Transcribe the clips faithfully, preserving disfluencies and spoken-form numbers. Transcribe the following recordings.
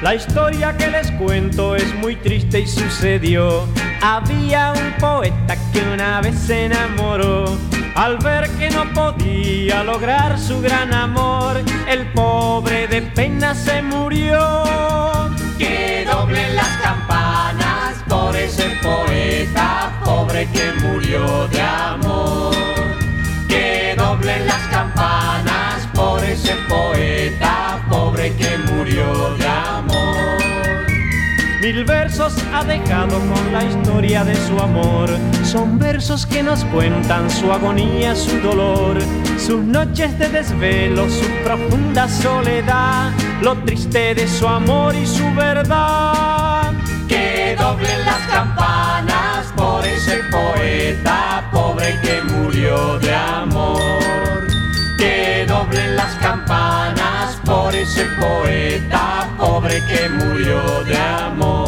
La historia que les cuento es muy triste y sucedió. Había un poeta que una vez se enamoró. Al ver que no podía lograr su gran amor, el pobre de pena se murió. Que doblen las campanas por ese poeta pobre que murió de amor. Que doblen las campanas por ese poeta pobre que murió de amor. Mil versos ha dejado con la historia de su amor. Son versos que nos cuentan su agonía, su dolor, sus noches de desvelo, su profunda soledad, lo triste de su amor y su verdad. Que doblen las campanas por ese poeta pobre que murió de amor. Que doblen las campanas por ese poeta pobre que murió de amor.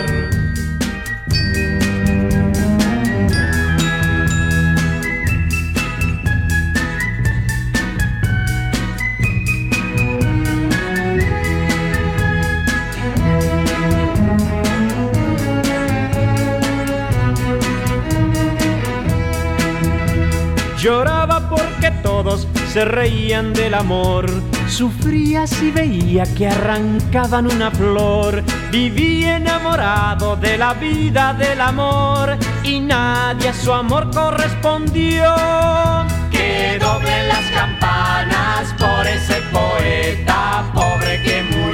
Lloraba porque todos se reían del amor. Sufría si veía que arrancaban una flor. Vivía enamorado de la vida, del amor, y nadie a su amor correspondió. Que doblen las campanas por ese poeta pobre que murió.